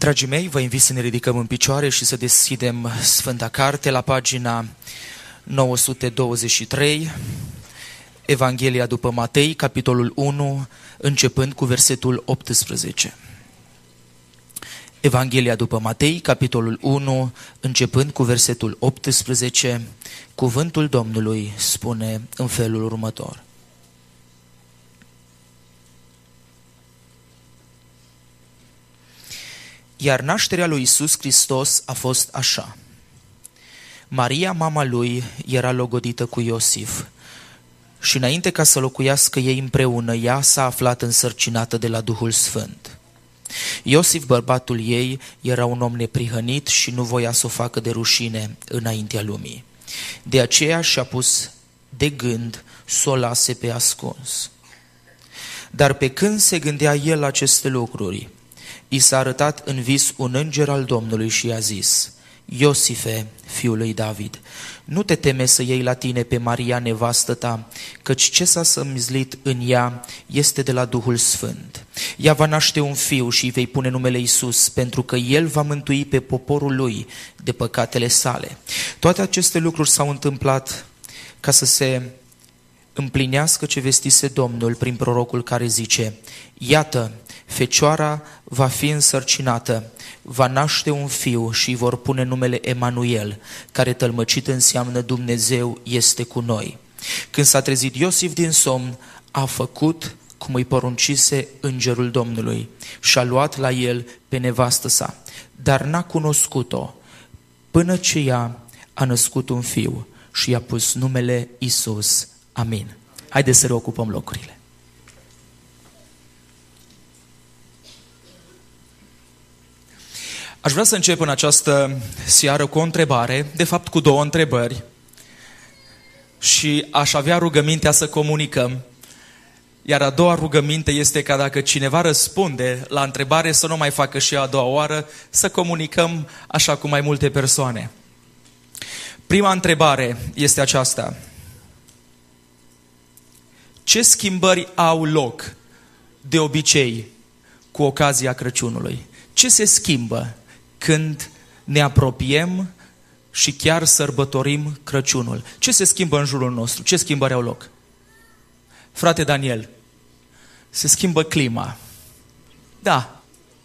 Dragii mei, vă invit să ne ridicăm în picioare și să deschidem Sfânta Carte la pagina 923, Evanghelia după Matei, capitolul 1, începând cu versetul 18. Evanghelia după Matei, capitolul 1, începând cu versetul 18, cuvântul Domnului spune în felul următor. Iar nașterea lui Iisus Hristos a fost așa. Maria, mama lui, era logodită cu Iosif și înainte ca să locuiască ei împreună, ea s-a aflat însărcinată de la Duhul Sfânt. Iosif, bărbatul ei, era un om neprihănit și nu voia să o facă de rușine înaintea lumii. De aceea și-a pus de gând să o lase pe ascuns. Dar pe când se gândea el la aceste lucruri, i s-a arătat în vis un înger al Domnului și i-a zis: Iosife, fiul lui David, nu te teme să iei la tine pe Maria, nevastă ta, căci ce s-a sămizlit în ea este de la Duhul Sfânt. Ea va naște un fiu și îi vei pune numele Iisus, pentru că el va mântui pe poporul lui de păcatele sale. Toate aceste lucruri s-au întâmplat ca să se împlinească ce vestise Domnul prin prorocul care zice: Iată, fecioara va fi însărcinată, va naște un fiu și îi vor pune numele Emanuel, care tălmăcit înseamnă Dumnezeu este cu noi. Când s-a trezit Iosif din somn, a făcut cum îi poruncise îngerul Domnului și a luat la el pe nevastă sa, dar n-a cunoscut-o până ce ea a născut un fiu și i-a pus numele Iisus. Amin. Haideți să reocupăm locurile. Aș vrea să încep în această seară cu o întrebare, de fapt cu două întrebări, și aș avea rugămintea să comunicăm. Iar a doua rugăminte este ca dacă cineva răspunde la întrebare să nu mai facă și a doua oară, să comunicăm așa cu mai multe persoane. Prima întrebare este aceasta: ce schimbări au loc de obicei cu ocazia Crăciunului? Ce se schimbă când ne apropiem și chiar sărbătorim Crăciunul? Ce se schimbă în jurul nostru? Ce schimbări au loc? Frate Daniel, se schimbă clima. Da.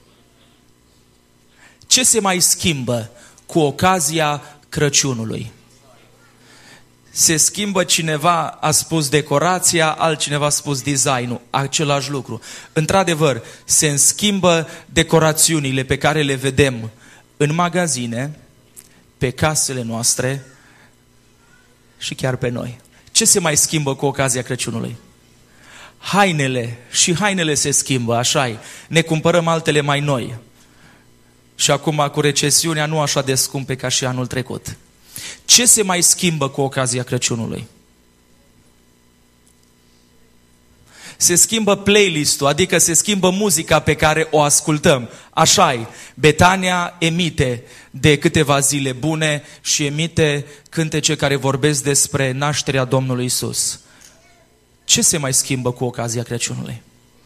Ce se mai schimbă cu ocazia Crăciunului? Se schimbă, cineva a spus decorația, altcineva a spus designul, același lucru. Într-adevăr, se schimbă decorațiunile pe care le vedem în magazine, pe casele noastre și chiar pe noi. Ce se mai schimbă cu ocazia Crăciunului? Hainele, și hainele se schimbă, așa-i. Ne cumpărăm altele mai noi. Și acum cu recesiunea nu așa de scumpe ca și anul trecut. Ce se mai schimbă cu ocazia Crăciunului? Se schimbă playlist-ul, adică se schimbă muzica pe care o ascultăm. Așa-i, Betania emite de câteva zile bune și emite cântece care vorbesc despre nașterea Domnului Iisus. Ce se mai schimbă cu ocazia Crăciunului?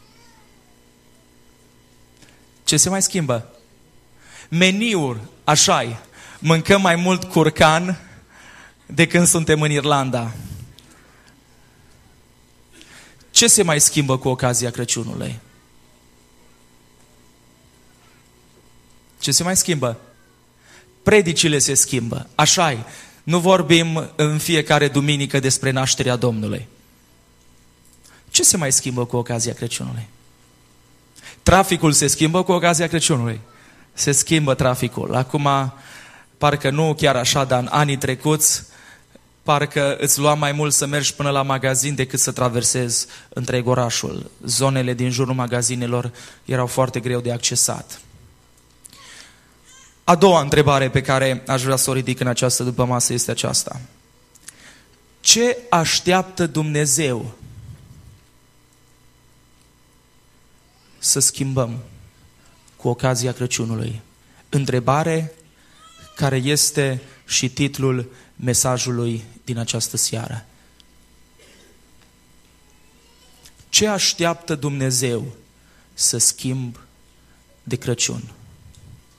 Ce se mai schimbă? Meniuri, așa-i. Mâncăm mai mult curcan de când suntem în Irlanda. Ce se mai schimbă cu ocazia Crăciunului? Ce se mai schimbă? Predicile se schimbă. Așa-i. Nu vorbim în fiecare duminică despre nașterea Domnului. Ce se mai schimbă cu ocazia Crăciunului? Traficul se schimbă cu ocazia Crăciunului. Se schimbă traficul. Acum, parcă nu chiar așa, dar în anii trecuți, parcă îți lua mai mult să mergi până la magazin decât să traversezi întreg orașul. Zonele din jurul magazinelor erau foarte greu de accesat. A doua întrebare pe care aș vrea să o ridic în această dupămasă este aceasta: ce așteaptă Dumnezeu să schimbăm cu ocazia Crăciunului? Întrebare care este și titlul mesajului din această seară. Ce așteaptă Dumnezeu să schimb de Crăciun?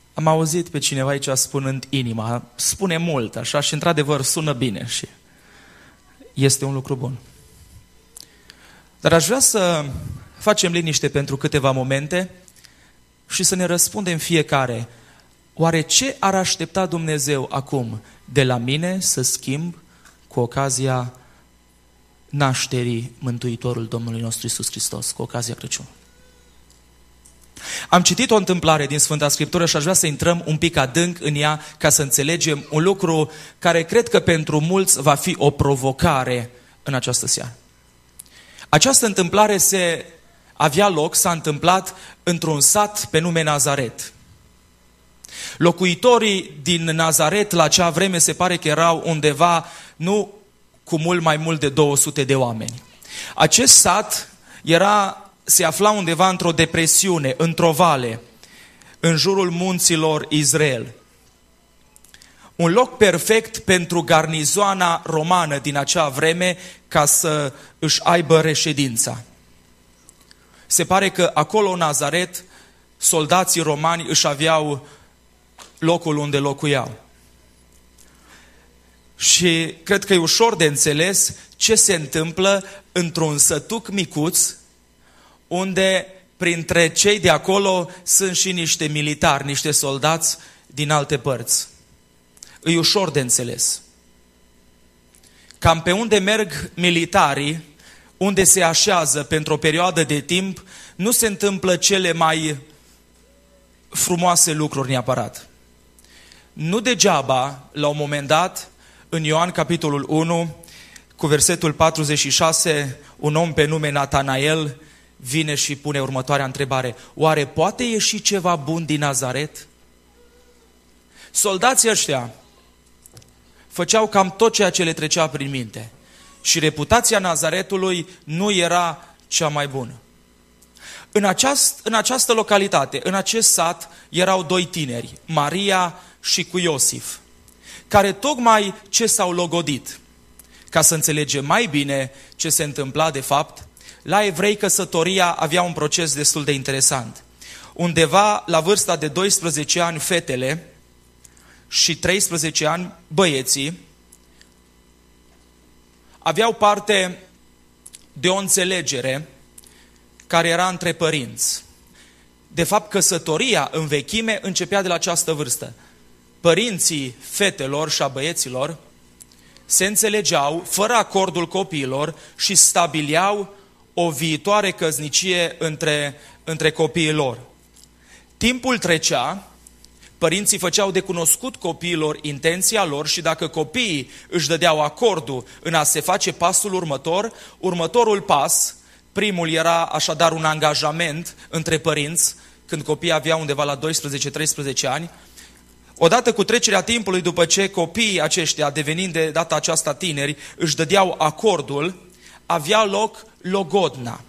Am auzit pe cineva aici spunând inima, spune mult așa și într-adevăr sună bine și este un lucru bun. Dar aș vrea să facem liniște pentru câteva momente și să ne răspundem fiecare, oare ce ar aștepta Dumnezeu acum de la mine să schimb cu ocazia nașterii Mântuitorul Domnului nostru Iisus Hristos, cu ocazia Crăciunului? Am citit o întâmplare din Sfânta Scriptură și aș vrea să intrăm un pic adânc în ea ca să înțelegem un lucru care cred că pentru mulți va fi o provocare în această seară. Această întâmplare s-a întâmplat într-un sat pe nume Nazaret. Locuitorii din Nazaret la acea vreme se pare că erau undeva, nu cu mult mai mult de 200 de oameni. Acest sat se afla undeva într-o depresiune, într-o vale, în jurul munților Israel. Un loc perfect pentru garnizoana romană din acea vreme ca să își aibă reședința. Se pare că acolo în Nazaret soldații romani își aveau locul unde locuiau. Și cred că e ușor de înțeles ce se întâmplă într-un sătuc micuț unde printre cei de acolo sunt și niște militari, niște soldați din alte părți. E ușor de înțeles. Cam pe unde merg militarii, unde se așează pentru o perioadă de timp, nu se întâmplă cele mai frumoase lucruri neapărat. Nu degeaba, la un moment dat, în Ioan capitolul 1, cu versetul 46, un om pe nume Natanael vine și pune următoarea întrebare. Oare poate ieși ceva bun din Nazaret? Soldații ăștia făceau cam tot ceea ce le trecea prin minte. Și reputația Nazaretului nu era cea mai bună. În această localitate, în acest sat, erau doi tineri, Maria și cu Iosif, care tocmai ce s-au logodit. Ca să înțelegem mai bine ce se întâmpla de fapt, la evrei căsătoria avea un proces destul de interesant. Undeva la vârsta de 12 ani fetele și 13 ani băieții aveau parte de o înțelegere care era între părinți. De fapt, căsătoria în vechime începea de la această vârstă. Părinții fetelor și a băieților se înțelegeau fără acordul copiilor și stabiliau o viitoare căsnicie între copiii lor. Timpul trecea, părinții făceau de cunoscut copiilor intenția lor și dacă copiii își dădeau acordul în a se face pasul următorul pas, primul era așadar un angajament între părinți, când copiii aveau undeva la 12-13 ani. Odată cu trecerea timpului, după ce copiii aceștia, devenind de data aceasta tineri, își dădeau acordul, avea loc logodna.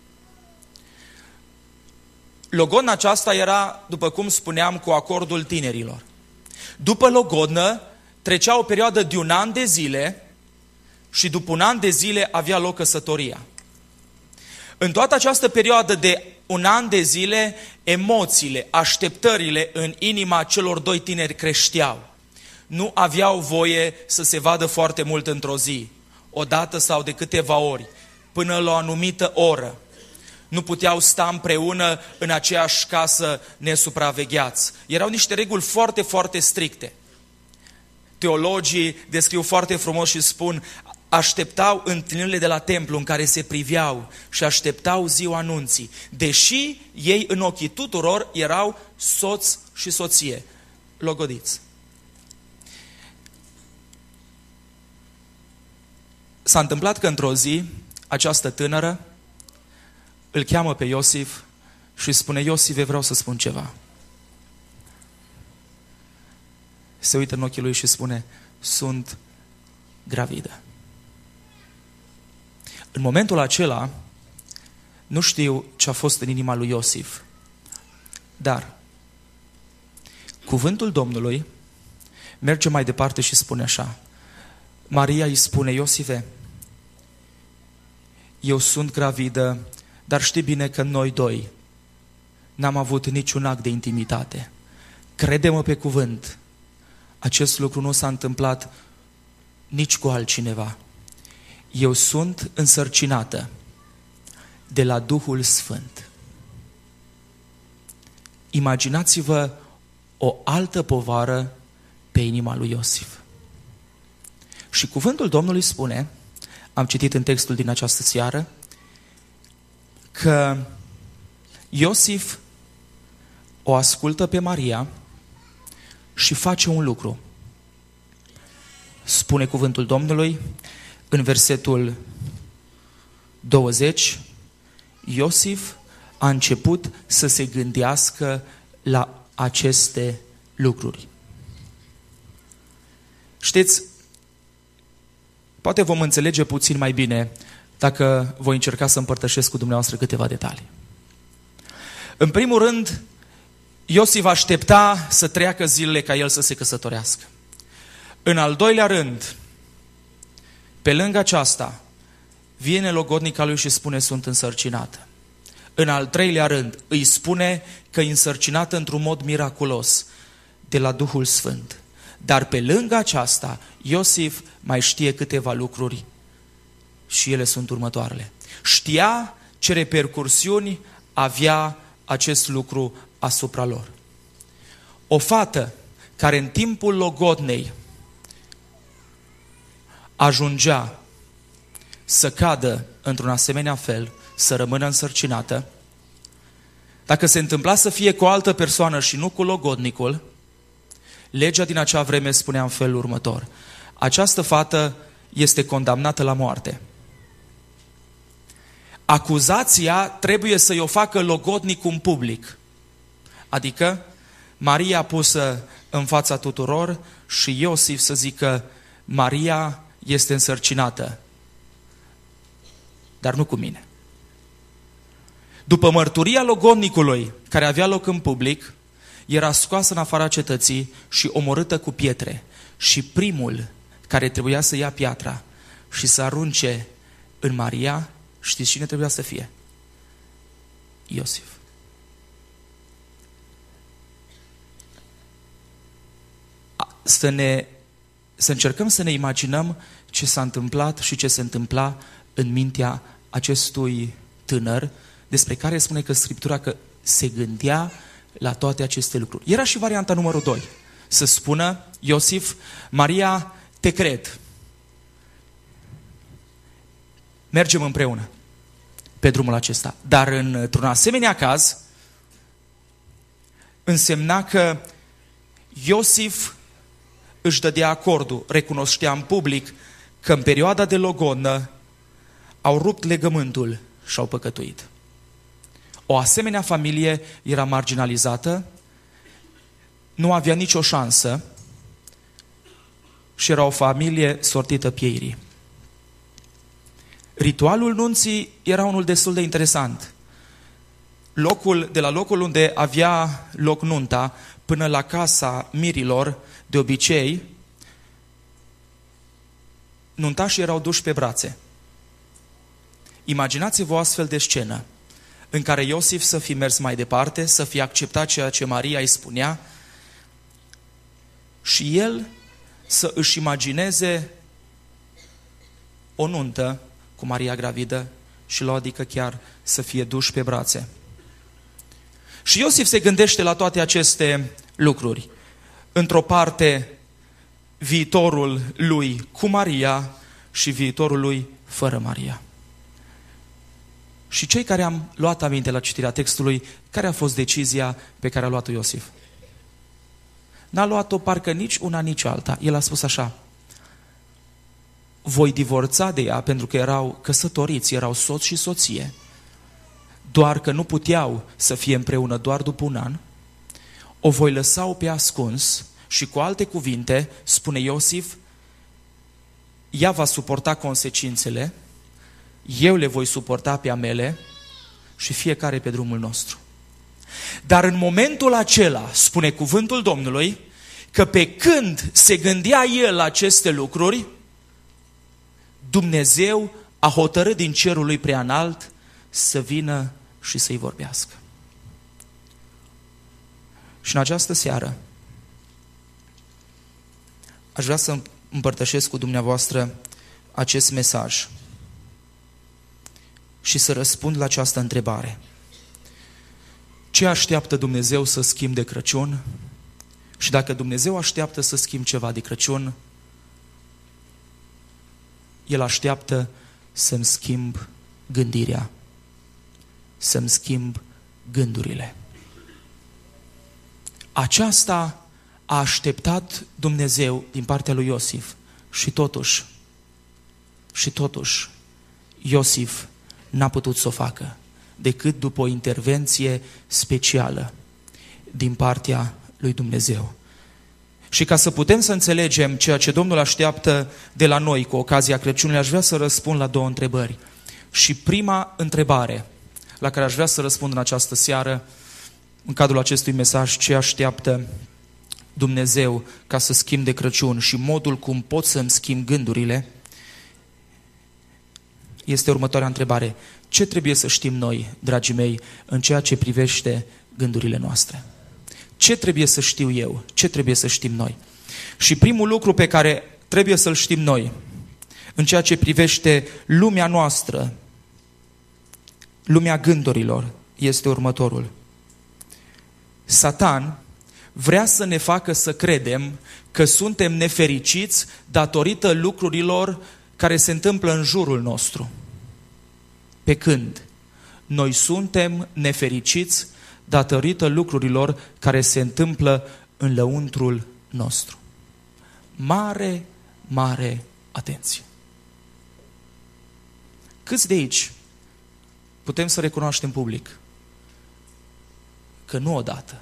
Logodna aceasta era, după cum spuneam, cu acordul tinerilor. După logodnă trecea o perioadă de 1 an de zile și după 1 an de zile avea loc căsătoria. În toată această perioadă de 1 an de zile, emoțiile, așteptările în inima celor doi tineri creșteau. Nu aveau voie să se vadă foarte mult într-o zi, o dată sau de câteva ori, până la o anumită oră. Nu puteau sta împreună în aceeași casă nesupravegheați. Erau niște reguli foarte, foarte stricte. Teologii descriu foarte frumos și spun, așteptau întâlnirile de la templu în care se priveau și așteptau ziua anunții, deși ei în ochii tuturor erau soț și soție, logodiți. S-a întâmplat că într-o zi această tânără îl cheamă pe Iosif și spune, Iosife, vreau să spun ceva. Se uită în ochii lui și spune, sunt gravidă. În momentul acela, nu știu ce a fost în inima lui Iosif, dar cuvântul Domnului merge mai departe și spune așa. Maria îi spune, Iosife, eu sunt gravidă, dar știi bine că noi doi n-am avut niciun act de intimitate. crede-mă pe cuvânt, acest lucru nu s-a întâmplat nici cu altcineva. Eu sunt însărcinată de la Duhul Sfânt. Imaginați-vă o altă povară pe inima lui Iosif. Și cuvântul Domnului spune, am citit în textul din această seară, că Iosif o ascultă pe Maria și face un lucru. Spune cuvântul Domnului în versetul 20, Iosif a început să se gândească la aceste lucruri. Știți, poate vom înțelege puțin mai bine dacă voi încerca să împărtășesc cu dumneavoastră câteva detalii. În primul rând, Iosif aștepta să treacă zilele ca el să se căsătorească. În al doilea rând, pe lângă aceasta, vine logodnica lui și spune, sunt însărcinată. În al treilea rând, îi spune că e însărcinată într-un mod miraculos de la Duhul Sfânt. Dar pe lângă aceasta, Iosif mai știe câteva lucruri și ele sunt următoarele. Știa ce repercursiuni avea acest lucru asupra lor. O fată care în timpul logodnei ajungea să cadă într-un asemenea fel, să rămână însărcinată, dacă se întâmpla să fie cu o altă persoană și nu cu logodnicul, legea din acea vreme spunea în felul următor: această fată este condamnată la moarte. Acuzația trebuie să-i o facă logodnicul în public, adică Maria pusă în fața tuturor și Iosif să zică, Maria este însărcinată, dar nu cu mine. După mărturia logodnicului, care avea loc în public, era scoasă în afara cetății și omorâtă cu pietre. Și primul care trebuia să ia piatra și să arunce în Maria, știți cine trebuia să fie? Iosif. Să încercăm să ne imaginăm ce s-a întâmplat și ce se întâmpla în mintea acestui tânăr, despre care spune că Scriptura că se gândea la toate aceste lucruri. Era și varianta numărul 2. Să spună Iosif, Maria, te cred. Mergem împreună pe drumul acesta. Dar într-un asemenea caz, însemna că Iosif își dădea acordul, recunoștea în public că în perioada de logodnă au rupt legământul și au păcătuit. O asemenea familie era marginalizată, nu avea nicio șansă și era o familie sortită pieirii. Ritualul nunții era unul destul de interesant. De la locul unde avea loc nunta până la casa mirilor, de obicei, nuntașii erau duși pe brațe. Imaginați-vă o astfel de scenă în care Iosif să fi mers mai departe, să fi acceptat ceea ce Maria îi spunea și el să își imagineze o nuntă cu Maria gravidă și adică chiar să fie duși pe brațe. Și Iosif se gândește la toate aceste lucruri. Într-o parte, viitorul lui cu Maria și viitorul lui fără Maria. Și cei care am luat aminte la citirea textului, care a fost decizia pe care a luat-o Iosif? N-a luat-o parcă nici una, nici alta. El a spus așa: voi divorța de ea pentru că erau căsătoriți, erau soț și soție, doar că nu puteau să fie împreună doar după un an. O voi lăsa-o pe ascuns și, cu alte cuvinte, spune Iosif, ea va suporta consecințele, eu le voi suporta pe a mele și fiecare pe drumul nostru. Dar în momentul acela, spune cuvântul Domnului, că pe când se gândea el la aceste lucruri, Dumnezeu a hotărât din cerul lui preanalt să vină și să-i vorbească. Și în această seară aș vrea să împărtășesc cu dumneavoastră acest mesaj și să răspund la această întrebare. Ce așteaptă Dumnezeu să schimb de Crăciun? Și dacă Dumnezeu așteaptă să schimb ceva de Crăciun, El așteaptă să-mi schimb gândirea, să-mi schimb gândurile. Aceasta a așteptat Dumnezeu din partea lui Iosif și totuși, Iosif n-a putut să o facă decât după o intervenție specială din partea lui Dumnezeu. Și ca să putem să înțelegem ceea ce Domnul așteaptă de la noi cu ocazia Crăciunului, aș vrea să răspund la două întrebări. Și prima întrebare la care aș vrea să răspund în această seară, în cadrul acestui mesaj, ce așteaptă Dumnezeu ca să schimb de Crăciun și modul cum pot să-mi schimb gândurile, este următoarea întrebare. Ce trebuie să știm noi, dragii mei, în ceea ce privește gândurile noastre? Ce trebuie să știu eu? Ce trebuie să știm noi? Și primul lucru pe care trebuie să-l știm noi, în ceea ce privește lumea noastră, lumea gândurilor, este următorul. Satan vrea să ne facă să credem că suntem nefericiți datorită lucrurilor care se întâmplă în jurul nostru. Pe când noi suntem nefericiți datorită lucrurilor care se întâmplă în lăuntrul nostru. Mare, mare atenție! Câți de aici putem să recunoaștem public că nu odată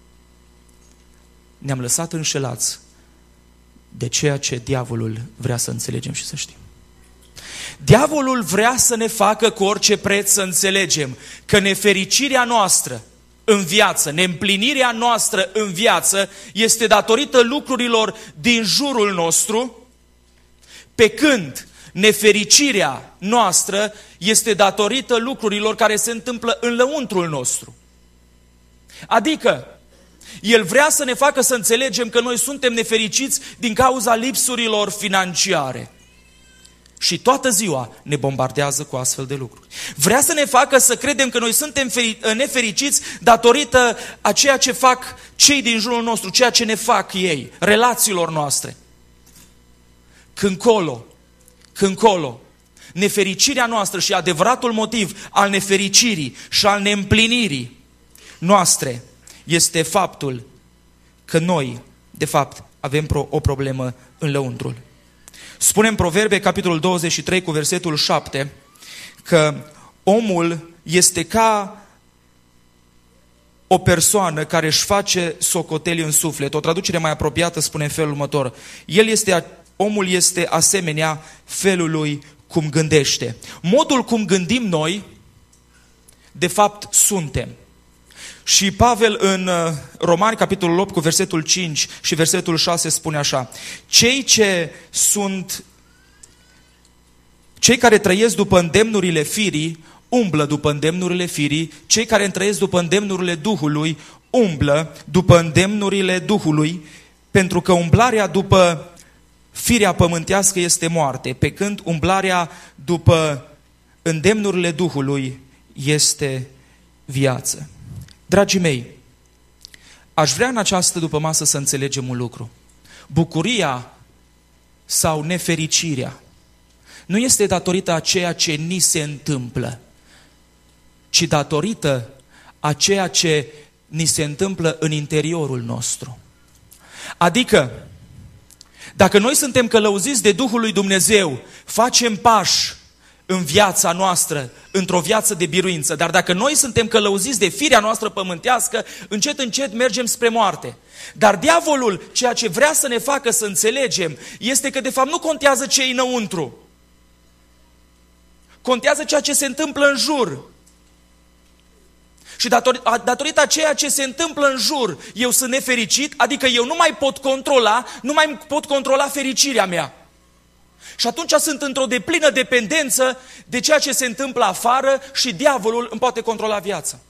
ne-am lăsat înșelați de ceea ce diavolul vrea să înțelegem și să știm? Diavolul vrea să ne facă cu orice preț să înțelegem că nefericirea noastră în viață, neîmplinirea noastră în viață este datorită lucrurilor din jurul nostru, pe când nefericirea noastră este datorită lucrurilor care se întâmplă în lăuntrul nostru. Adică, el vrea să ne facă să înțelegem că noi suntem nefericiți din cauza lipsurilor financiare. Și toată ziua ne bombardează cu astfel de lucruri. Vrea să ne facă să credem că noi suntem nefericiți datorită a ceea ce fac cei din jurul nostru, ceea ce ne fac ei, relațiilor noastre. Când colo, nefericirea noastră și adevăratul motiv al nefericirii și al neîmplinirii noastre este faptul că noi, de fapt, avem o problemă în lăuntrul. Spune în Proverbe, capitolul 23, cu versetul 7, că omul este ca o persoană care își face socoteli în suflet. O traducere mai apropiată spune în felul următor. Omul este asemenea felului cum gândește. Modul cum gândim noi, de fapt, suntem. Și Pavel în Romani, capitolul 8, cu versetul 5 și versetul 6 spune așa: Cei care trăiesc după îndemnurile firii, umblă după îndemnurile firii, cei care trăiesc după îndemnurile Duhului, umblă după îndemnurile Duhului, pentru că umblarea după firea pământească este moarte, pe când umblarea după îndemnurile Duhului este viață. Dragii mei, aș vrea în această dupămasă să înțelegem un lucru. Bucuria sau nefericirea nu este datorită a ceea ce ni se întâmplă, ci datorită a ceea ce ni se întâmplă în interiorul nostru. Adică, dacă noi suntem călăuziți de Duhul lui Dumnezeu, facem pași în viața noastră, într-o viață de biruință. Dar dacă noi suntem călăuziți de firea noastră pământească, încet, încet mergem spre moarte. Dar diavolul, ceea ce vrea să ne facă să înțelegem, este că de fapt nu contează ce e înăuntru. Contează ceea ce se întâmplă în jur. Și datorită a ceea ce se întâmplă în jur, eu sunt nefericit, adică eu nu mai pot controla fericirea mea. Și atunci sunt într-o deplină dependență de ceea ce se întâmplă afară și diavolul îmi poate controla viața.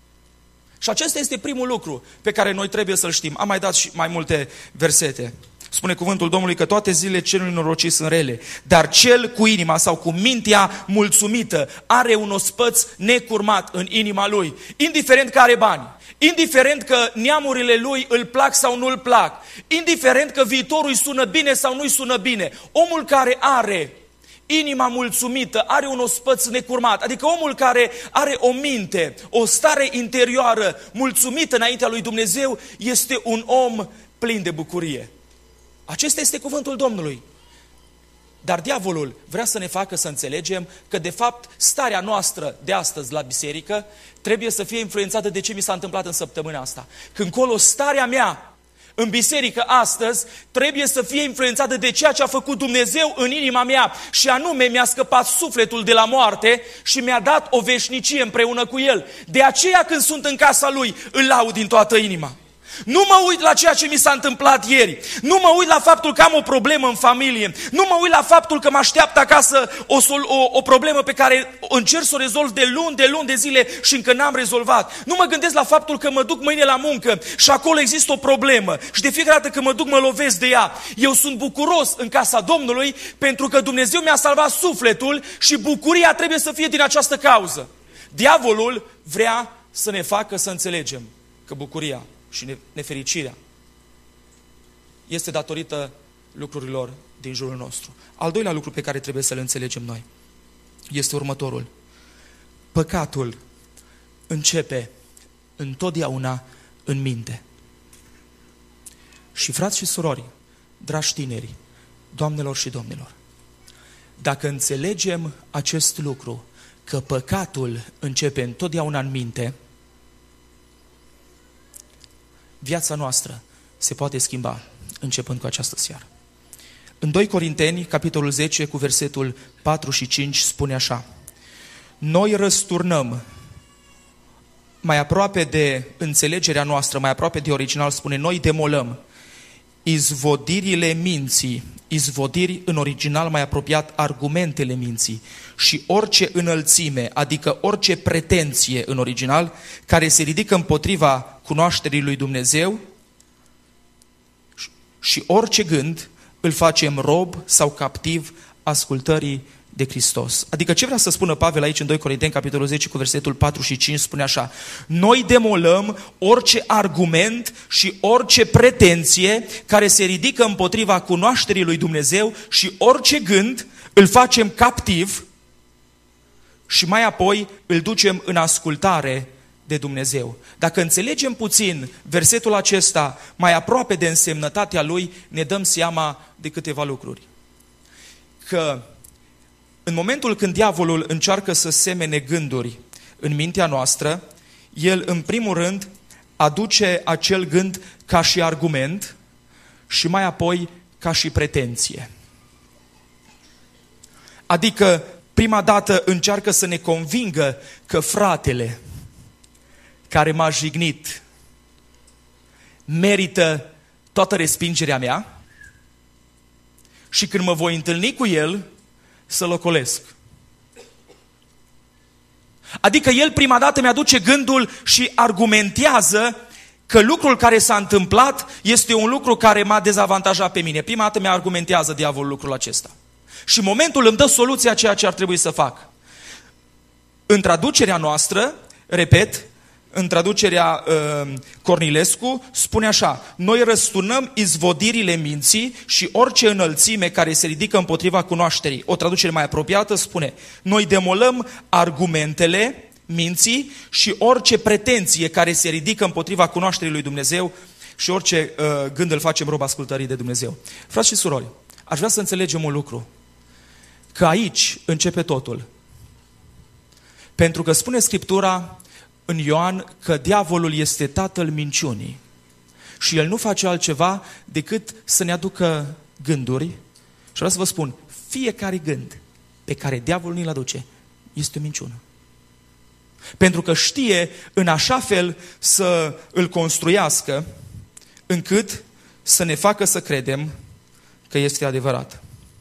Și acesta este primul lucru pe care noi trebuie să-l știm. Am mai dat și mai multe versete. Spune cuvântul Domnului că toate zilele celui norocit sunt rele, dar cel cu inima sau cu mintea mulțumită are un ospăț necurmat în inima lui, indiferent că are bani, indiferent că neamurile lui îl plac sau nu îl plac, indiferent că viitorul îi sună bine sau nu îi sună bine. Omul care are inima mulțumită are un ospăț necurmat, adică omul care are o minte, o stare interioară mulțumită înaintea lui Dumnezeu este un om plin de bucurie. Acesta este cuvântul Domnului. Dar diavolul vrea să ne facă să înțelegem că de fapt starea noastră de astăzi la biserică trebuie să fie influențată de ce mi s-a întâmplat în săptămâna asta. Când colo starea mea în biserică astăzi trebuie să fie influențată de ceea ce a făcut Dumnezeu în inima mea și anume mi-a scăpat sufletul de la moarte și mi-a dat o veșnicie împreună cu El. De aceea când sunt în casa Lui îl laud din toată inima. Nu mă uit la ceea ce mi s-a întâmplat ieri, nu mă uit la faptul că am o problemă în familie, nu mă uit la faptul că mă așteaptă acasă o problemă pe care încerc să o rezolv de luni de zile și încă n-am rezolvat. Nu mă gândesc la faptul că mă duc mâine la muncă și acolo există o problemă și de fiecare dată când mă duc mă lovesc de ea. Eu sunt bucuros în casa Domnului pentru că Dumnezeu mi-a salvat sufletul și bucuria trebuie să fie din această cauză. Diavolul vrea să ne facă să înțelegem că bucuria și nefericirea este datorită lucrurilor din jurul nostru. Al doilea lucru pe care trebuie să-l înțelegem noi este următorul. Păcatul începe întotdeauna în minte. Și frați și surori, dragi tineri, doamnelor și domnilor, dacă înțelegem acest lucru, că păcatul începe întotdeauna în minte, viața noastră se poate schimba începând cu această seară. În 2 Corinteni, capitolul 10, cu versetul 4 și 5, spune așa: noi răsturnăm, mai aproape de înțelegerea noastră, mai aproape de original, spune, noi demolăm izvodirile minții, izvodiri în original mai apropiat argumentele minții, și orice înălțime, adică orice pretenție în original, care se ridică împotriva cunoașterii lui Dumnezeu, și orice gând îl facem rob sau captiv ascultării de Hristos. Adică ce vrea să spună Pavel aici în 2 Corinteni, capitolul 10, cu versetul 4 și 5, spune așa: noi demolăm orice argument și orice pretenție care se ridică împotriva cunoașterii lui Dumnezeu și orice gând îl facem captiv și mai apoi îl ducem în ascultare de Dumnezeu. Dacă înțelegem puțin versetul acesta mai aproape de însemnătatea lui, ne dăm seama de câteva lucruri. Că în momentul când diavolul încearcă să semene gânduri în mintea noastră, el în primul rând aduce acel gând ca și argument și mai apoi ca și pretenție. Adică prima dată încearcă să ne convingă că fratele care m-a jignit merită toată respingerea mea și când mă voi întâlni cu el să-l ocolesc. Adică el prima dată mi-aduce gândul și argumentează că lucrul care s-a întâmplat este un lucru care m-a dezavantajat pe mine. Prima dată mi-argumentează diavolul lucrul acesta. Și în momentul îmi dă soluția ceea ce ar trebui să fac. În traducerea noastră, repet, în traducerea Cornilescu, spune așa: noi răsturnăm izvodirile minții și orice înălțime care se ridică împotriva cunoașterii. O traducere mai apropiată spune: noi demolăm argumentele minții și orice pretenție care se ridică împotriva cunoașterii lui Dumnezeu și orice gând îl facem rob ascultării de Dumnezeu. Frați și surori, aș vrea să înțelegem un lucru, că aici începe totul. Pentru că spune Scriptura în Ioan că diavolul este tatăl minciunii și el nu face altceva decât să ne aducă gânduri. Și vreau să vă spun, fiecare gând pe care diavolul ni-l aduce este o minciună. Pentru că știe în așa fel să îl construiască încât să ne facă să credem că este adevărat.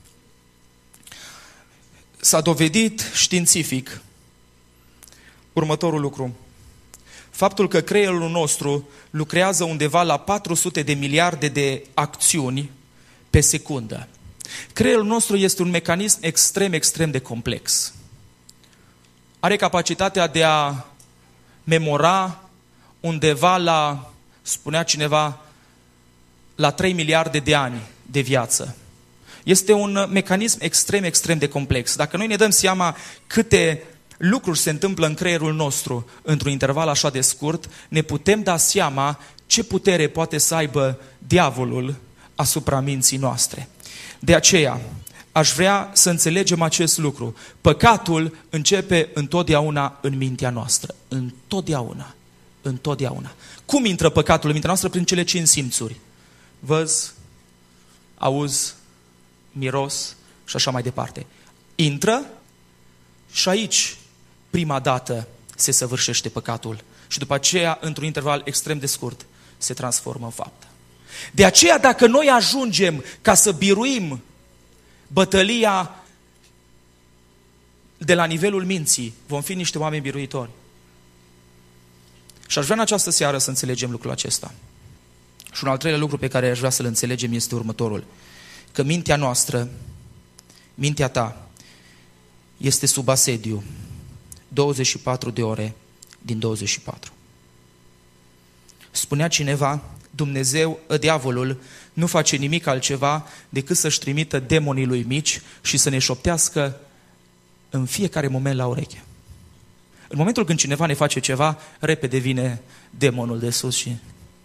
S-a dovedit științific următorul lucru. Faptul că creierul nostru lucrează undeva la 400 de miliarde de acțiuni pe secundă. Creierul nostru este un mecanism extrem, extrem de complex. Are capacitatea de a memora undeva la, spunea cineva, la 3 miliarde de ani de viață. Este un mecanism extrem, extrem de complex. Dacă noi ne dăm seama câte lucruri se întâmplă în creierul nostru într-un interval așa de scurt, ne putem da seama ce putere poate să aibă diavolul asupra minții noastre. De aceea, aș vrea să înțelegem acest lucru. Păcatul începe întotdeauna în mintea noastră. Întotdeauna. Întotdeauna. Cum intră păcatul în mintea noastră? Prin cele 5 simțuri. Văz, auz, miros și așa mai departe. Intră și aici, prima dată, se săvârșește păcatul. Și după aceea, într-un interval extrem de scurt, se transformă în faptă. De aceea, dacă noi ajungem ca să biruim bătălia de la nivelul minții, vom fi niște oameni biruitori. Și aș vrea în această seară să înțelegem lucrul acesta. Și un al treilea lucru pe care aș vrea să-l înțelegem este următorul. Că mintea noastră, mintea ta, este sub asediu 24 de ore din 24. Spunea cineva, diavolul nu face nimic altceva decât să-și trimită demonii lui mici și să ne șoptească în fiecare moment la ureche. În momentul când cineva ne face ceva, repede vine demonul de sus și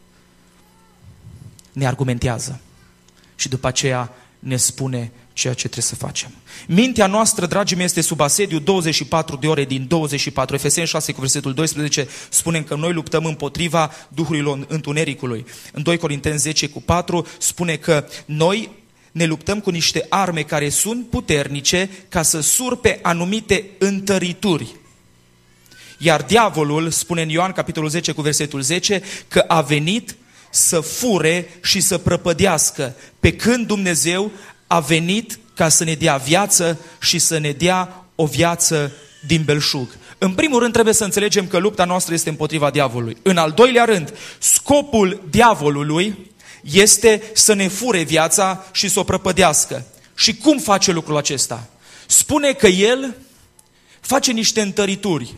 ne argumentează. Și după aceea ne spune ceea ce trebuie să facem. Mintea noastră, dragii mei, este sub asediu 24 de ore din 24. Efeseni 6 cu versetul 12 spune că noi luptăm împotriva duhurilor întunericului. În 2 Corinteni 10 cu 4 spune că noi ne luptăm cu niște arme care sunt puternice ca să surpe anumite întărituri. Iar diavolul, spune în Ioan capitolul 10 cu versetul 10, că a venit să fure și să prăpădească, pe când Dumnezeu a venit ca să ne dea viață și să ne dea o viață din belșug. În primul rând trebuie să înțelegem că lupta noastră este împotriva diavolului. În al doilea rând, scopul diavolului este să ne fure viața și să o prăpădească. Și cum face lucrul acesta? Spune că el face niște întărituri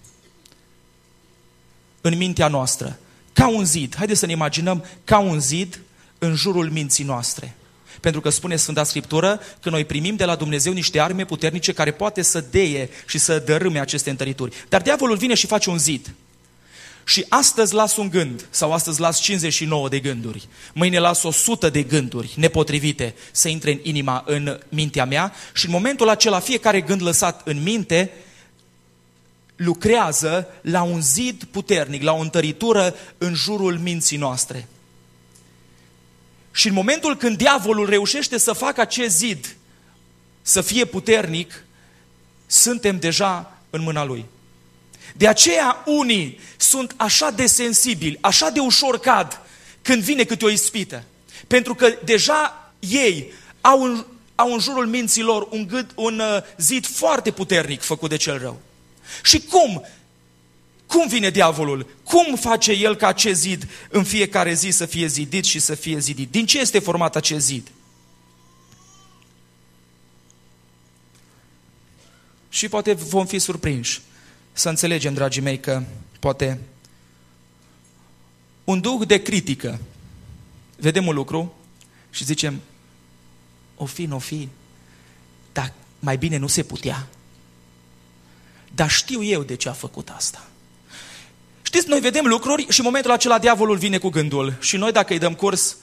în mintea noastră. Ca un zid. Haideți să ne imaginăm ca un zid în jurul minții noastre. Pentru că spune Sfânta Scriptură că noi primim de la Dumnezeu niște arme puternice care poate să deie și să dărâme aceste întărituri. Dar diavolul vine și face un zid. Și astăzi las un gând, sau astăzi las 59 de gânduri. Mâine las 100 de gânduri nepotrivite să intre în inima, în mintea mea. Și în momentul acela, fiecare gând lăsat în minte lucrează la un zid puternic, la o întăritură în jurul minții noastre. Și în momentul când diavolul reușește să facă acest zid să fie puternic, suntem deja în mâna lui. De aceea unii sunt așa de sensibili, așa de ușor cad când vine câte o ispită. Pentru că deja ei au în jurul minților un zid foarte puternic făcut de cel rău. Și cum vine diavolul? Cum face el ca acest zid în fiecare zi să fie zidit și să fie zidit? Din ce este format acest zid? Și poate vom fi surprinși să înțelegem, dragii mei, că poate un duh de critică, vedem un lucru și zicem, o fi, dar mai bine nu se putea. Dar știu eu de ce a făcut asta. Știți, noi vedem lucruri și în momentul acela diavolul vine cu gândul. Și noi dacă îi dăm curs,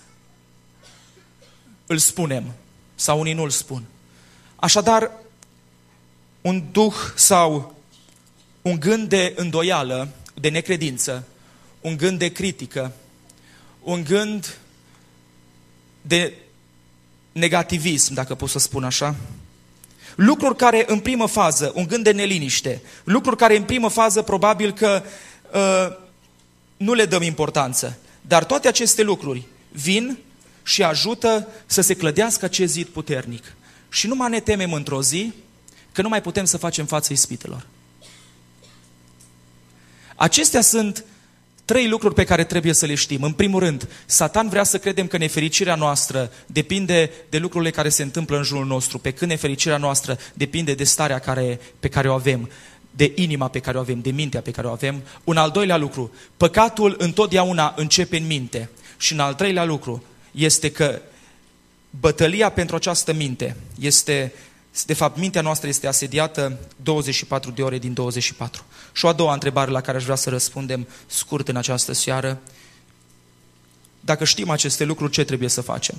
îl spunem. Sau unii nu îl spun. Așadar, un duh sau un gând de îndoială, de necredință, un gând de critică, un gând de negativism, dacă pot să spun așa, lucruri care în primă fază, un gând de neliniște, lucruri care în primă fază probabil că nu le dăm importanță. Dar toate aceste lucruri vin și ajută să se clădească acest zid puternic. Și nu mai ne temem într-o zi că nu mai putem să facem față ispitelor. Acestea sunt 3 lucruri pe care trebuie să le știm. În primul rând, Satan vrea să credem că nefericirea noastră depinde de lucrurile care se întâmplă în jurul nostru, pe când nefericirea noastră depinde de starea pe care o avem, de inima pe care o avem, de mintea pe care o avem. Un al doilea lucru, păcatul întotdeauna începe în minte. Și un al treilea lucru este că bătălia pentru această minte este, de fapt, mintea noastră este asediată 24 de ore din 24. Și o a doua întrebare la care aș vrea să răspundem scurt în această seară: dacă știm aceste lucruri, ce trebuie să facem?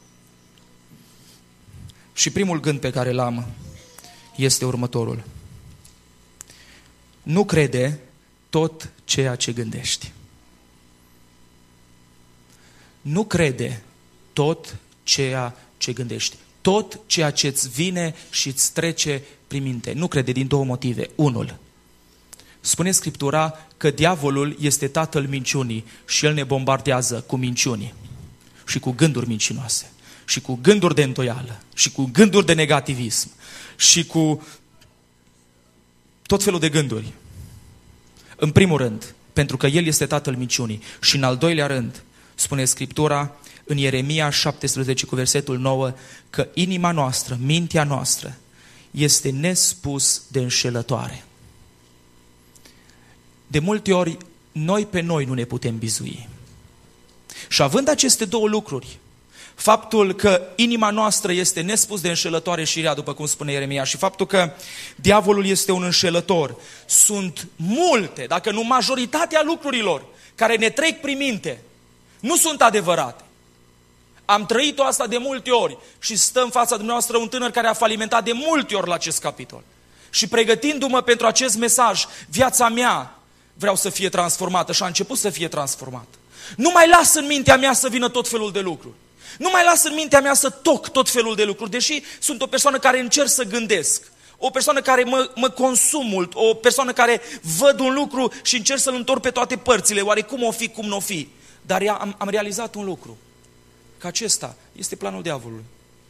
Și primul gând pe care l-am este următorul: nu crede tot ceea ce gândești. Nu crede tot ceea ce gândești. Tot ceea ce îți vine și îți trece prin minte. Nu crede din 2 motive. Unul, spune Scriptura că diavolul este tatăl minciunii și el ne bombardează cu minciuni și cu gânduri mincinoase și cu gânduri de îndoială și cu gânduri de negativism și cu tot felul de gânduri. În primul rând, pentru că el este tatăl minciunii. Și în al doilea rând, spune Scriptura în Ieremia 17 cu versetul 9 că inima noastră, mintea noastră este nespus de înșelătoare. De multe ori, noi pe noi nu ne putem bizui. Și având aceste 2 lucruri, faptul că inima noastră este nespus de înșelătoare și rea, după cum spune Ieremia, și faptul că diavolul este un înșelător, sunt multe, dacă nu majoritatea lucrurilor care ne trec prin minte, nu sunt adevărate. Am trăit-o asta de multe ori și stă în fața dumneavoastră un tânăr care a falimentat de multe ori la acest capitol. Și pregătindu-mă pentru acest mesaj, viața mea vreau să fie transformată și a început să fie transformată. Nu mai las în mintea mea să vină tot felul de lucruri. Nu mai las în mintea mea să toc tot felul de lucruri, deși sunt o persoană care încerc să gândesc, o persoană care mă consum mult, o persoană care văd un lucru și încerc să-l întorc pe toate părțile, oare cum o fi, cum nu o fi. Dar am realizat un lucru, că acesta este planul diavolului.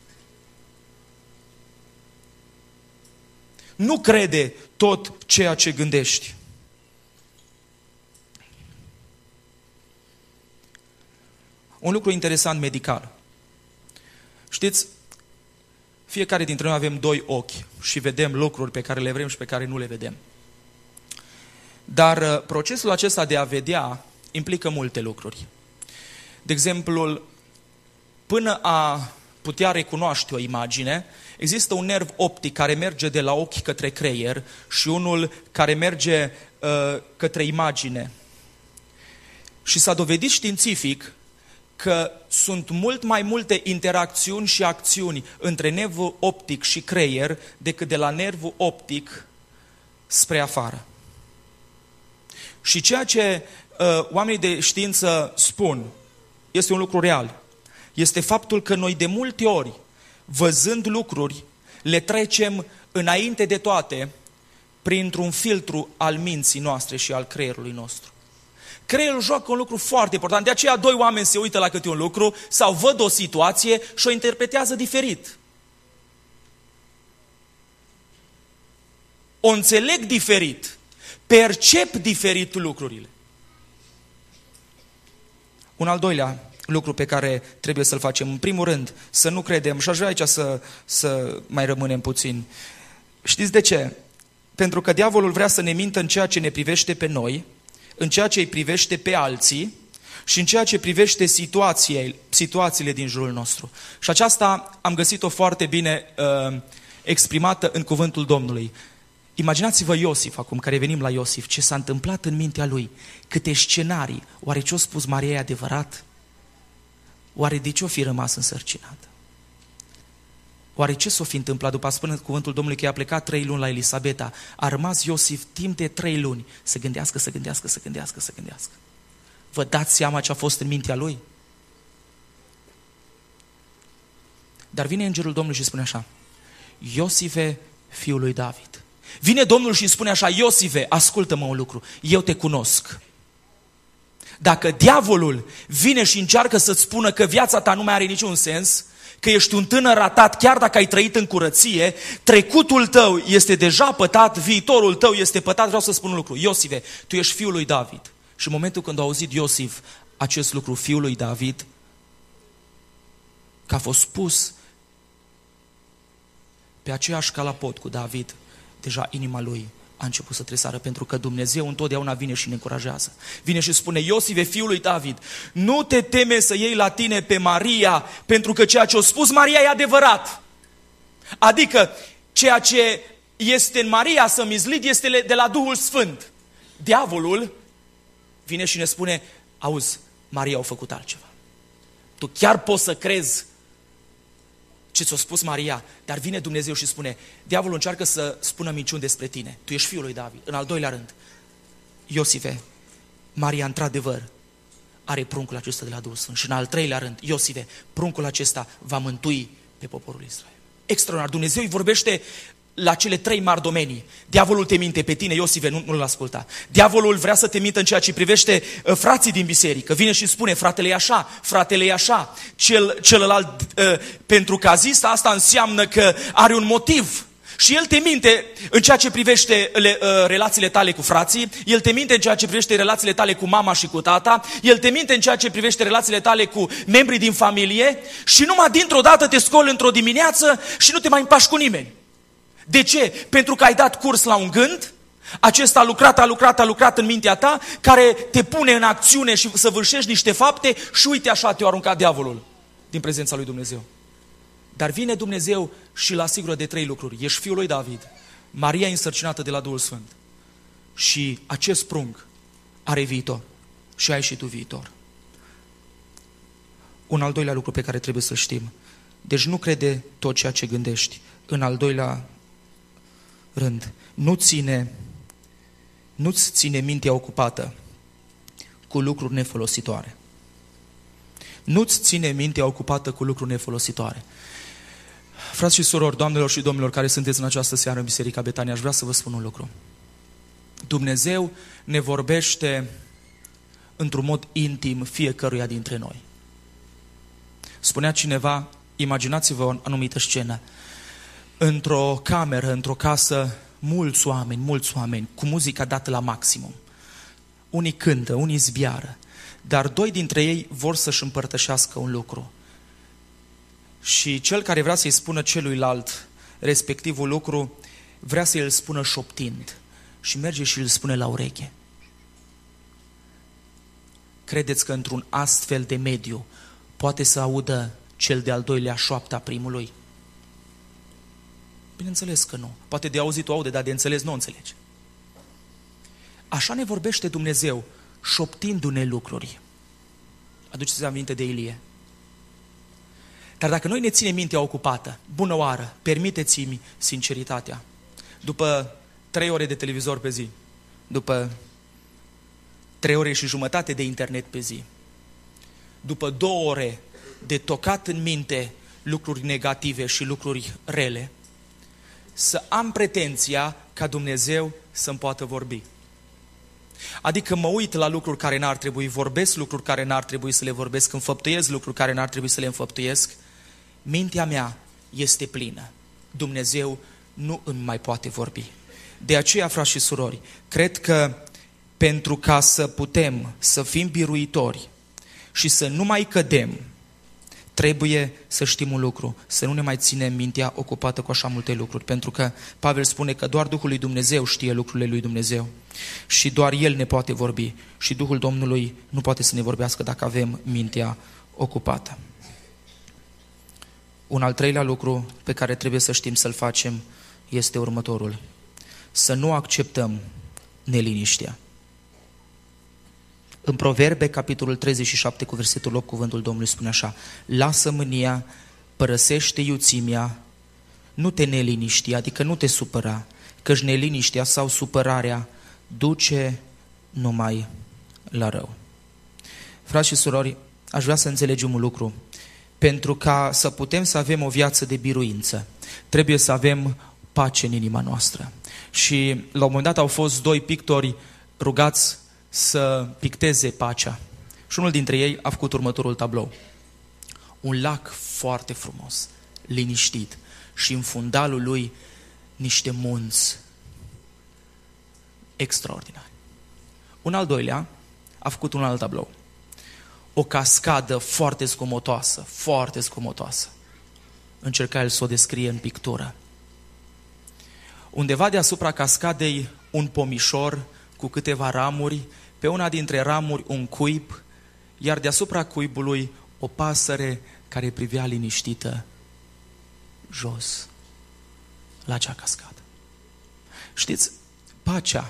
Nu crede tot ceea ce gândești. Un lucru interesant medical. Știți, fiecare dintre noi avem 2 ochi și vedem lucruri pe care le vrem și pe care nu le vedem. Dar procesul acesta de a vedea implică multe lucruri. De exemplu, până a putea recunoaște o imagine, există un nerv optic care merge de la ochi către creier și unul care merge către imagine. Și s-a dovedit științific că sunt mult mai multe interacțiuni și acțiuni între nervul optic și creier decât de la nervul optic spre afară. Și ceea ce oamenii de știință spun este un lucru real. Este faptul că noi de multe ori, văzând lucruri, le trecem înainte de toate printr-un filtru al minții noastre și al creierului nostru. Creierul joacă un lucru foarte important, de aceea 2 oameni se uită la câte un lucru sau văd o situație și o interpretează diferit. O înțeleg diferit, percep diferit lucrurile. Un al doilea lucru pe care trebuie să-l facem, în primul rând, să nu credem, și aș vrea aici să mai rămânem puțin. Știți de ce? Pentru că diavolul vrea să ne mintă în ceea ce ne privește pe noi, în ceea ce îi privește pe alții și în ceea ce privește situațiile din jurul nostru. Și aceasta am găsit-o foarte bine exprimată în cuvântul Domnului. Imaginați-vă Iosif acum, care venim la Iosif, ce s-a întâmplat în mintea lui, câte scenarii. Oare ce-a spus Maria e adevărat? Oare de ce o fi rămas însărcinată? Oare ce s-o fi întâmplat? După a spune cuvântul Domnului că i-a plecat 3 luni la Elisabeta, a rămas Iosif timp de 3 luni să gândească. Vă dați seama ce a fost în mintea lui? Dar vine îngerul Domnului și spune așa: Iosife, fiul lui David. Vine Domnul și spune așa: Iosife, ascultă-mă un lucru, eu te cunosc. Dacă diavolul vine și încearcă să-ți spună că viața ta nu mai are niciun sens, că ești un tânăr ratat chiar dacă ai trăit în curăție, trecutul tău este deja pătat, viitorul tău este pătat, vreau să spun un lucru: Iosife, tu ești fiul lui David Și în momentul când a auzit Iosif acest lucru, fiul lui David, că a fost pus pe aceeași calapot cu David, deja inima lui a început să tresară, pentru că Dumnezeu întotdeauna vine și ne încurajează. Vine și spune: Iosife, fiul lui David, nu te teme să iei la tine pe Maria, pentru că ceea ce a spus Maria e adevărat. Adică ceea ce este în Maria să mizlit este de la Duhul Sfânt. Diavolul vine și ne spune: auzi, Maria a făcut altceva. Tu chiar poți să crezi ce ți-a spus Maria, dar vine Dumnezeu și spune: diavolul încearcă să spună minciuni despre tine. Tu ești fiul lui David. În al doilea rând, Iosife, Maria într-adevăr are pruncul acesta de la Duhul Sfânt. Și în al treilea rând, Iosife, pruncul acesta va mântui pe poporul Israel. Extraordinar. Dumnezeu îi vorbește la cele 3 mari domenii. Diavolul te minte pe tine, Iosife, nu-l asculta. Diavolul vrea să te mintă în ceea ce privește frații din biserică. Vine și spune: fratele e așa, fratele e așa. Celălalt, pentru că a zis asta, înseamnă că are un motiv. Și el te minte în ceea ce privește relațiile tale cu frații, el te minte în ceea ce privește relațiile tale cu mama și cu tata, el te minte în ceea ce privește relațiile tale cu membrii din familie și numai dintr-o dată te scoli într-o dimineață și nu te mai împași cu nimeni. De ce? Pentru că ai dat curs la un gând, acesta a lucrat în mintea ta, care te pune în acțiune și să vârșești niște fapte și uite așa te-a aruncat diavolul din prezența lui Dumnezeu. Dar vine Dumnezeu și îl asigură de 3 lucruri. Ești fiul lui David, Maria e însărcinată de la Duhul Sfânt și acest prunc are viitor și ai și tu viitor. Un al doilea lucru pe care trebuie să știm. Deci nu crede tot ceea ce gândești. În al doilea rând, nu-ți ține mintea ocupată cu lucruri nefolositoare. Nu-ți ține mintea ocupată cu lucruri nefolositoare. Frați și surori, doamnelor și domnilor care sunteți în această seară în Biserica Betania, aș vrea să vă spun un lucru. Dumnezeu ne vorbește într-un mod intim fiecăruia dintre noi. Spunea cineva, imaginați-vă o anumită scenă. Într-o cameră, într-o casă, mulți oameni, cu muzica dată la maximum. Unii cântă, unii zbiară, dar 2 dintre ei vor să-și împărtășească un lucru. Și cel care vrea să-i spună celuilalt respectivul lucru, vrea să-i îl spună șoptind și merge și îl spune la ureche. Credeți că într-un astfel de mediu poate să audă cel de-al doilea șoapta primului? Bineînțeles că nu. Poate de auzit o aude, dar de înțeles nu o înțelege. Așa ne vorbește Dumnezeu, șoptindu-ne lucruri. Aduceți-vă aminte de Ilie. Dar dacă noi ne ținem mintea ocupată, bună oară, permiteți-mi sinceritatea, după 3 ore de televizor pe zi, după 3 ore și jumătate de internet pe zi, după 2 ore de tocat în minte lucruri negative și lucruri rele, să am pretenția ca Dumnezeu să-mi poată vorbi. Adică mă uit la lucruri care n-ar trebui, vorbesc lucruri care n-ar trebui să le vorbesc, înfăptuiesc lucruri care n-ar trebui să le înfăptuiesc, mintea mea este plină. Dumnezeu nu îmi mai poate vorbi. De aceea, frați și surori, cred că pentru ca să putem să fim biruitori și să nu mai cădem, trebuie să știm un lucru, să nu ne mai ținem mintea ocupată cu așa multe lucruri, pentru că Pavel spune că doar Duhul lui Dumnezeu știe lucrurile lui Dumnezeu și doar El ne poate vorbi și Duhul Domnului nu poate să ne vorbească dacă avem mintea ocupată. Un al treilea lucru pe care trebuie să știm să-l facem este următorul: să nu acceptăm neliniștea. În Proverbe, capitolul 37, cu versetul 8, cuvântul Domnului spune așa: lasă mânia, părăsește iuțimea, nu te neliniști, adică nu te supăra, căci neliniștea sau supărarea duce numai la rău. Frați și surori, aș vrea să înțelegem un lucru. Pentru ca să putem să avem o viață de biruință, trebuie să avem pace în inima noastră. Și la un moment dat au fost 2 pictori rugați să picteze pacea. Și unul dintre ei a făcut următorul tablou. Un lac foarte frumos, liniștit, și în fundalul lui niște munți extraordinari. Un al doilea a făcut un alt tablou. O cascadă foarte zgomotoasă, foarte zgomotoasă. Încerca el să o descrie în pictură. Undeva deasupra cascadei un pomișor cu câteva ramuri, pe una dintre ramuri un cuib, iar deasupra cuibului o pasăre care privea liniștită jos la acea cascadă. Știți, pacea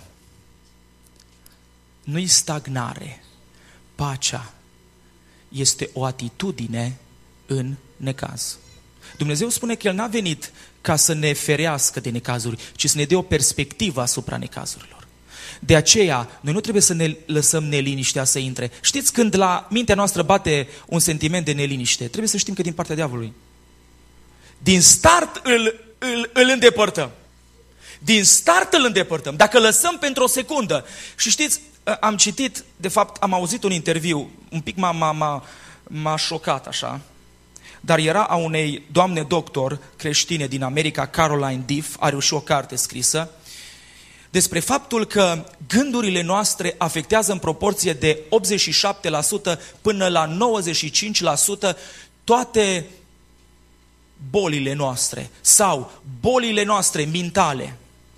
nu-i stagnare. Pacea este o atitudine în necaz. Dumnezeu spune că El n-a venit ca să ne ferească de necazuri, ci să ne dea o perspectivă asupra necazurilor. De aceea, noi nu trebuie să ne lăsăm neliniștea să intre. Știți, când la mintea noastră bate un sentiment de neliniște, trebuie să știm că din partea diavolului. Din start îl îndepărtăm. Din start îl îndepărtăm. Dacă lăsăm pentru o secundă. Și știți, am citit, de fapt am auzit un interviu, un pic m-a șocat așa, dar era a unei doamne doctor creștine din America, Caroline Diff, are și o carte scrisă, despre faptul că gândurile noastre afectează în proporție de 87% până la 95% toate bolile noastre sau bolile noastre mentale,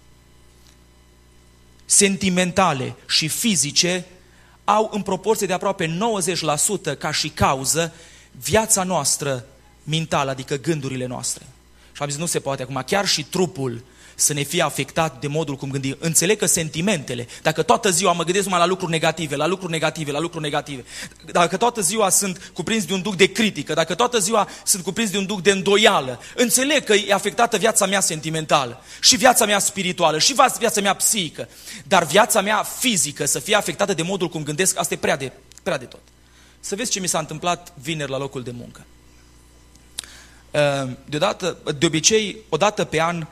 sentimentale și fizice au în proporție de aproape 90% ca și cauză viața noastră mentală, adică gândurile noastre. Și am zis, nu se poate acum, chiar și trupul să ne fie afectat de modul cum gândim. Înțeleg că sentimentele, dacă toată ziua mă gândesc numai la lucruri negative, la lucruri negative, la lucruri negative, dacă toată ziua sunt cuprins de un duc de critică, dacă toată ziua sunt cuprins de un duc de îndoială, înțeleg că e afectată viața mea sentimentală și viața mea spirituală și viața mea psihică, dar viața mea fizică să fie afectată de modul cum gândesc, asta e prea de tot. Să vezi ce mi s-a întâmplat vineri la locul de muncă. De obicei, o dată pe an,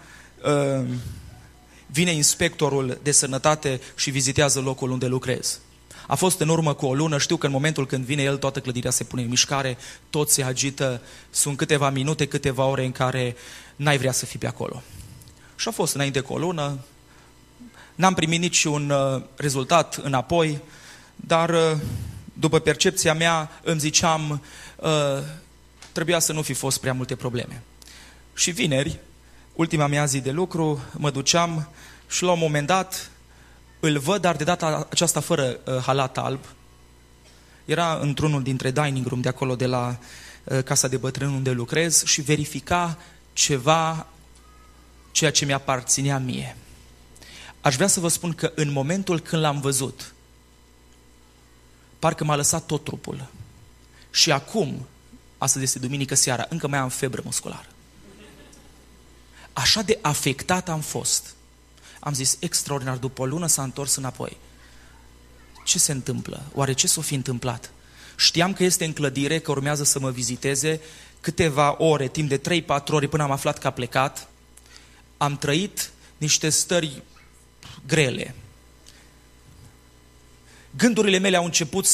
vine inspectorul de sănătate și vizitează locul unde lucrez. A fost în urmă cu o lună, știu că în momentul când vine el, toată clădirea se pune în mișcare, tot se agită, sunt câteva minute, câteva ore în care n-ai vrea să fii pe acolo. Și a fost înainte cu o lună, n-am primit niciun rezultat înapoi, dar după percepția mea îmi ziceam, trebuia să nu fi fost prea multe probleme. Și vineri, ultima mea zi de lucru, mă duceam și la un moment dat îl văd, dar de data aceasta fără halat alb. Era într-unul dintre dining room de acolo, de la casa de bătrâni unde lucrez și verifica ceea ce mi-aparținea mie. Aș vrea să vă spun că în momentul când l-am văzut, parcă m-a lăsat tot trupul. Și acum, astăzi este duminică seara, încă mai am febră musculară. Așa de afectat am fost. Am zis, extraordinar, după o lună s-a întors înapoi. Ce se întâmplă? Oare ce s-o fi întâmplat? Știam că este în clădire, că urmează să mă viziteze câteva ore, timp de 3-4 ore, până am aflat că a plecat. Am trăit niște stări grele. Gândurile mele au început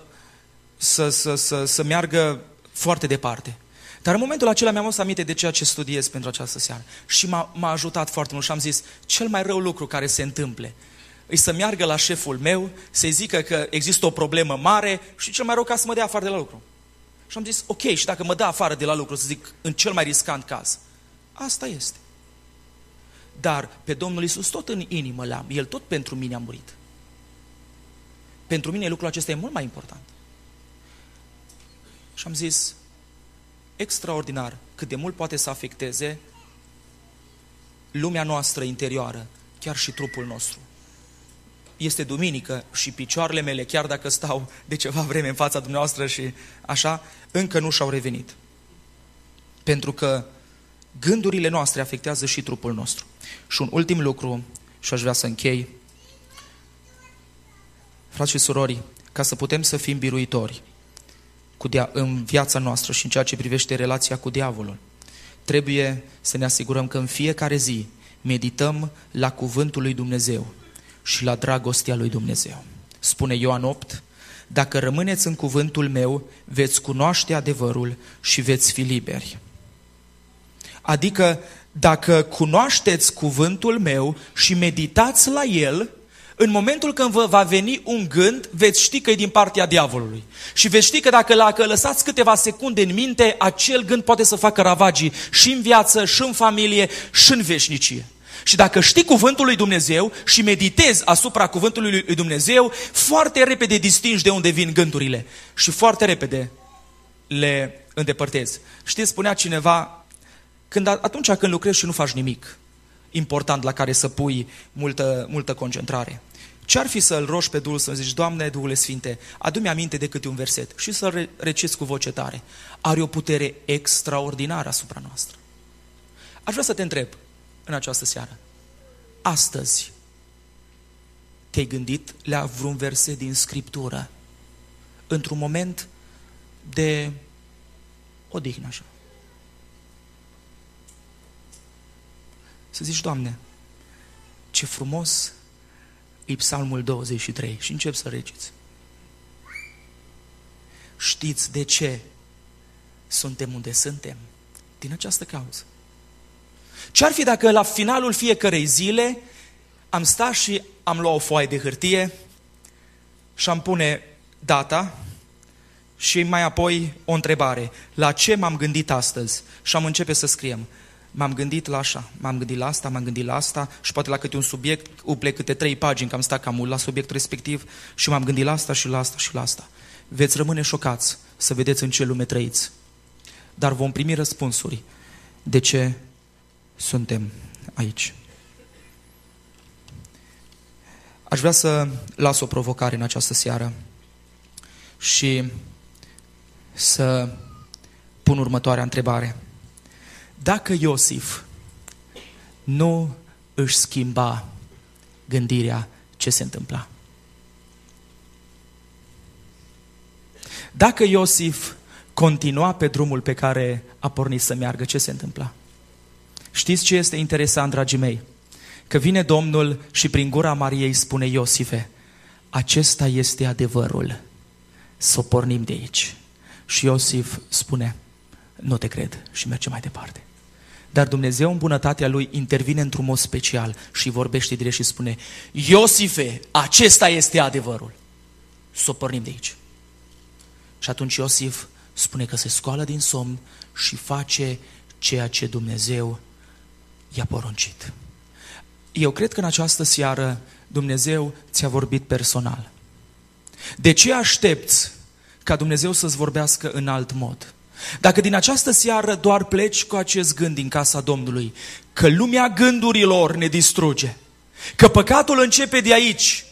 să meargă foarte departe. Dar în momentul acela mi-am adus aminte de ceea ce studiez pentru această seară. Și m-a ajutat foarte mult și am zis, cel mai rău lucru care se întâmple e să meargă la șeful meu, să-i zică că există o problemă mare și cel mai rău ca să mă dea afară de la lucru. Și am zis, ok, și dacă mă dă afară de la lucru, să zic, în cel mai riscant caz, asta este. Dar pe Domnul Iisus tot în inimă l-am, El tot pentru mine a murit. Pentru mine lucrul acesta e mult mai important. Și am zis, extraordinar cât de mult poate să afecteze lumea noastră interioară, chiar și trupul nostru. Este duminică și picioarele mele, chiar dacă stau de ceva vreme în fața dumneavoastră și așa, încă nu și-au revenit. Pentru că gândurile noastre afectează și trupul nostru. Și un ultim lucru, și aș vrea să închei, frați și surori, ca să putem să fim biruitori în viața noastră și în ceea ce privește relația cu diavolul, trebuie să ne asigurăm că în fiecare zi medităm la cuvântul lui Dumnezeu și la dragostea lui Dumnezeu. Spune Ioan 8, dacă rămâneți în cuvântul meu, veți cunoaște adevărul și veți fi liberi. Adică, dacă cunoașteți cuvântul meu și meditați la el, În momentul când vă va veni un gând, veți ști că e din partea diavolului. Și veți ști că dacă lăsați câteva secunde în minte, acel gând poate să facă ravagii și în viață, și în familie, și în veșnicie. Și dacă știi cuvântul lui Dumnezeu și meditezi asupra cuvântului lui Dumnezeu, foarte repede distingi de unde vin gândurile și foarte repede le îndepărtezi. Știți, spunea cineva, atunci când lucrezi și nu faci nimic important la care să pui multă concentrare, ce-ar fi să-L rogi pe Duhul să zici: Doamne, Duhule Sfinte, adu-mi aminte de câte un verset și să-L reciți cu voce tare. Are o putere extraordinară asupra noastră. Aș vrea să te întreb în această seară: astăzi te-ai gândit la vreun verset din Scriptură într-un moment de odihnă așa? Să zici: Doamne, ce frumos e Psalmul 23 și încep să reciți. Știți de ce suntem unde suntem? Din această cauză. Ce-ar fi dacă la finalul fiecărei zile am stat și am luat o foaie de hârtie și am pune data și mai apoi o întrebare: la ce m-am gândit astăzi? Și am începe să scriem: m-am gândit la așa, m-am gândit la asta, m-am gândit la asta, și poate la câte un subiect umple câte 3 pagini, că am stat cam mult la subiectul respectiv, și m-am gândit la asta și la asta și la asta. Veți rămâne șocați să vedeți în ce lume trăiți. Dar vom primi răspunsuri de ce suntem aici. Aș vrea să las o provocare în această seară și să pun următoarea întrebare. Dacă Iosif nu își schimba gândirea, ce se întâmpla? Dacă Iosif continua pe drumul pe care a pornit să meargă, ce se întâmpla? Știți ce este interesant, dragii mei? Că vine Domnul și prin gura Mariei spune: Iosife, acesta este adevărul, să o pornim de aici. Și Iosif spune: nu te cred, și merge mai departe. Dar Dumnezeu în bunătatea Lui intervine într-un mod special și vorbește direct și spune: Iosife, acesta este adevărul, să o pornim de aici. Și atunci Iosif spune că se scoală din somn și face ceea ce Dumnezeu i-a poruncit. Eu cred că în această seară Dumnezeu ți-a vorbit personal. De ce aștepți ca Dumnezeu să-ți vorbească în alt mod? Dacă din această seară doar pleci cu acest gând din casa Domnului, că lumea gândurilor ne distruge, că păcatul începe de aici,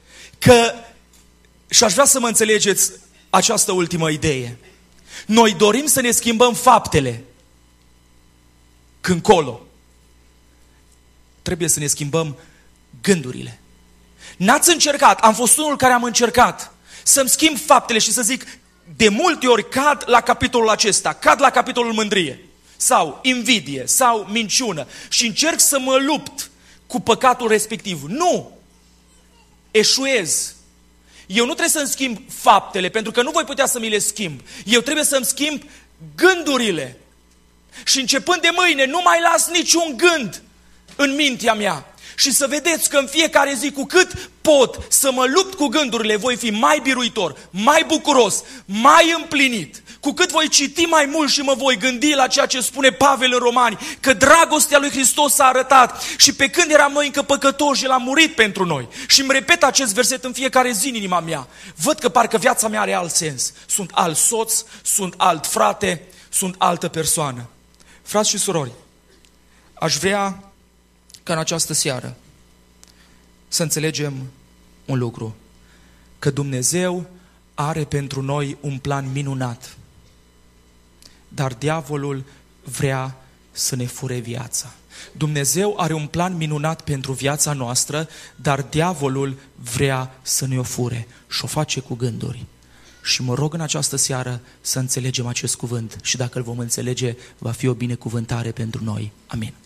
și aș vrea să mă înțelegeți această ultimă idee. Noi dorim să ne schimbăm faptele, când colo trebuie să ne schimbăm gândurile. N-ați încercat, am fost unul care am încercat să-mi schimb faptele și să zic: de multe ori cad la capitolul acesta, cad la capitolul mândrie sau invidie sau minciună și încerc să mă lupt cu păcatul respectiv. Nu! Eșuez. Eu nu trebuie să-mi schimb faptele, pentru că nu voi putea să mi le schimb. Eu trebuie să-mi schimb gândurile. Și începând de mâine nu mai las niciun gând în mintea mea. Și să vedeți că în fiecare zi, cu cât pot să mă lupt cu gândurile, voi fi mai biruitor, mai bucuros, mai împlinit. Cu cât voi citi mai mult și mă voi gândi la ceea ce spune Pavel în Romani, că dragostea lui Hristos s-a arătat și pe când eram noi încă păcătoși, El a murit pentru noi. Și îmi repet acest verset în fiecare zi în inima mea. Văd că parcă viața mea are alt sens. Sunt alt soț, sunt alt frate, sunt altă persoană. Frați și surori, aș vrea ca în această seară să înțelegem un lucru: că Dumnezeu are pentru noi un plan minunat, dar diavolul vrea să ne fure viața. Dumnezeu are un plan minunat pentru viața noastră, dar diavolul vrea să ne o fure și o face cu gânduri. Și mă rog în această seară să înțelegem acest cuvânt și dacă îl vom înțelege, va fi o binecuvântare pentru noi. Amin.